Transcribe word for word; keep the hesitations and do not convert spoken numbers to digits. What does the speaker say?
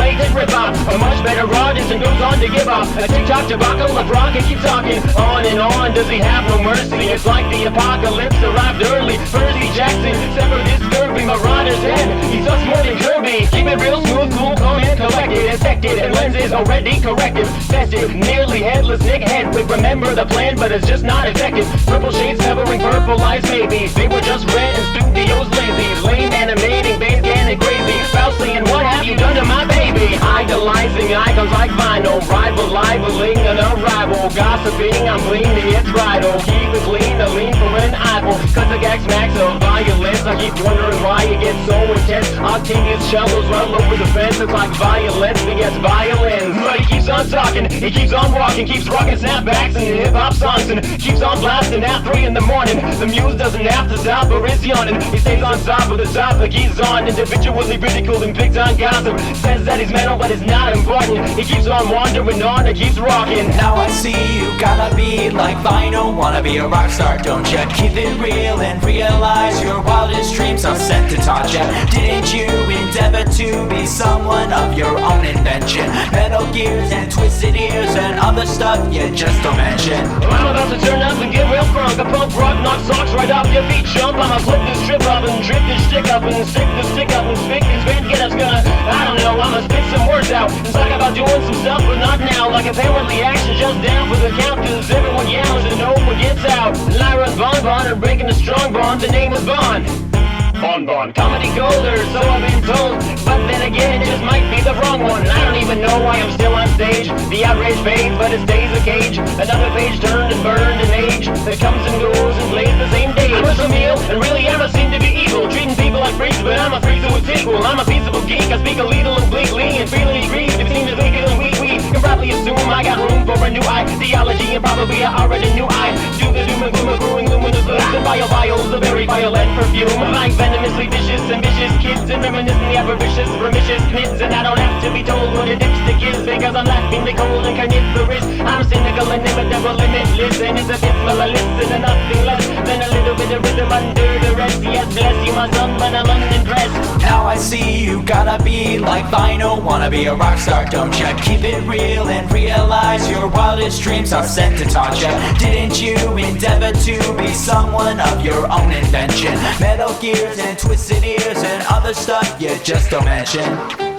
fake and rip off a much better audience and goes on to give off a TikTok debacle of rock and keep talking on and on. Does he have no mercy? It's like the apocalypse arrived early. Percy Jackson severed his scurvy marauder's head. He's just more than Kirby. Keep it real smooth, cool, calm and collected. Infected and lenses already corrected. Festive, nearly headless Nick Hedwig. Remember the plan, but it's just not effective. Purple shades covering purple eyes, maybe. They were just red and studios lazy. Lame animating, base getting crazy. Foully, and what have you done to my baby? Idolizing icons like vinyl. Rival, libeling an arrival. Gossiping, I'm bleeding, it's bridal. Keep it clean, a lean for an eyeball. Cut the gag smacks of violence. I keep wondering why it gets so intense. Octavius shovels roll over the fence. It's like violence begets violence. But he keeps on talking, he keeps on walking, keeps rocking snapbacks and hip-hop songs, and keeps on blasting at three in the morning. The muse doesn't have to stop or is yawning. He stays on top of the topic he's on. Individually ridiculed and picked on gossip. Says that he's mental but it's not important. He keeps on wandering on and keeps rocking. Now I see you gotta be like vinyl. Wanna be a rock star, don't ya? Keep it real and realize your wildest dreams are sent to taunt ya. Didn't you endeavor to be someone of your own invention? Metal gears and twisted ears and other stuff you just don't mention. I'm about to turn up and get real crunk. A punk rock knock socks right off your feet, chump. I'ma flip this trip up and trip this stick up and stick this stick up and stick this band get us gonna, I don't know, I'ma spit some words out and talk about doing some stuff but not now. Like apparently action just down for the count, cause everyone yells and no one gets out. Lyra's Bon Bon are breaking a strong bond, the name is Bon. Bon Bon. Comedy golder, so I've been told. But then again, it just might be the wrong one. I don't even know why I'm still on stage. The outrage fades, but it stays a cage. Another page turned and burned and age that comes and goes and plays the same day. I'm a meal, and really I must seem to be evil. Treating people like freaks, but I'm a freak who is equal. I'm a peaceable geek, I speak a lethal obliquely and freely agree. It seems to think it we we can probably assume I got room for a new ideology, and probably I already knew I do the doom and gloom of growing luminous lips and bio vials, a very violent perfume. Like venomously vicious, ambitious kids and reminiscently avaricious, remitious kids, and I don't have to be told what a dipstick is because I'm laughingly cold and carnivorous. I'm cynical and inimitable, limitless, and it's a bit smell I listen and nothing less than a little bit of rhythm under the rest. Yes, bless you, my son, but I'm unimpressed. Now I see you gotta be like vinyl. Wanna be a rock star, don't ya? Keep it real and realize your wildest dreams are sent to taunt ya. Didn't you endeavor to be someone of your own invention? Metal gears and twisted ears and other stuff you just don't mention.